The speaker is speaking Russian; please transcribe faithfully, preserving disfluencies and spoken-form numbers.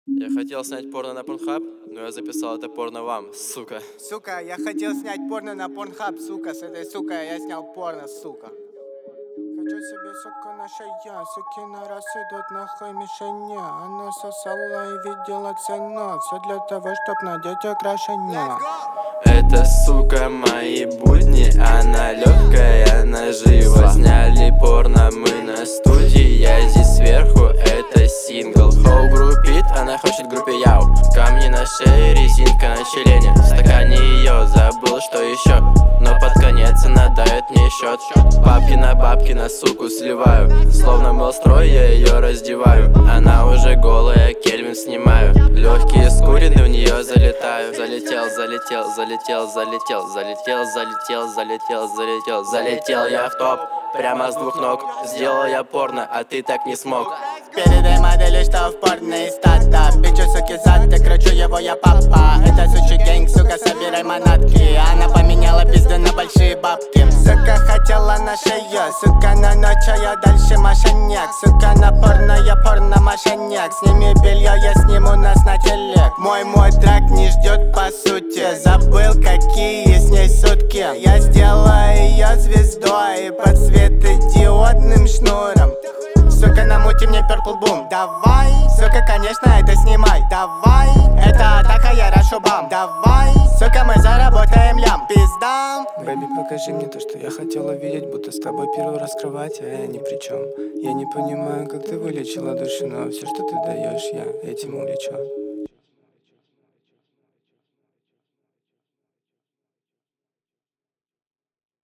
Я хотел снять порно на Pornhub, но я записал это порно вам, сука. Сука, я хотел снять порно на Pornhub, сука, с этой сукой я снял порно, сука. Хочу себе, сука, наша я, сукина раз идут нахуй мишеня. Она сосала и видела ксена, все для того, чтоб надеть украшения. Это, сука, мои будни, она легкая нажива. Сняли порно мы на студии, я здесь сверху, это сингл. Хоу группит, она хочет группе яу. Камни на шее, резинка на члене. В стакане ее, забыл, что еще. Но под конец она дает мне счет. Бабки на бабки на суку сливаю. Словно мелстрой, я ее раздеваю. Она уже голая, Кельвин снимаю. Легкие скурены, в нее залетаю. Залетел, залетел, залетел, залетел, залетел, залетел, залетел, залетел, залетел я в топ. Прямо с двух ног. Сделал я порно, а ты так не смог. Передай модели, что в порно и стата. Бичу, суки, зад, ты кручу его, я папа. Это сучий гэнг, сука, собирай манатки. Она поменяла пизду на большие бабки. Сука, хотела на шею, сука, на ночь, а я дальше мошенник. Сука, на порно, я порно-мошенник. Сними белье, я сниму нас на телек. Мой мой трек не ждет по сути. Забыл, какие с ней сутки. Я сделаю ее звездой и под светодиодным шнуром. Сука, намути мне Purple Boom. Давай, сука, конечно, это снимай. Давай, это атака, я рашу бам. Давай, сука, мы заработаем лям. Пизда. Бэби, покажи мне то, что я хотела видеть. Будто с тобой первый раз в кровати, а я ни при чем. Я не понимаю, как ты вылечила душу, но все, что ты даешь, я этим увлечен.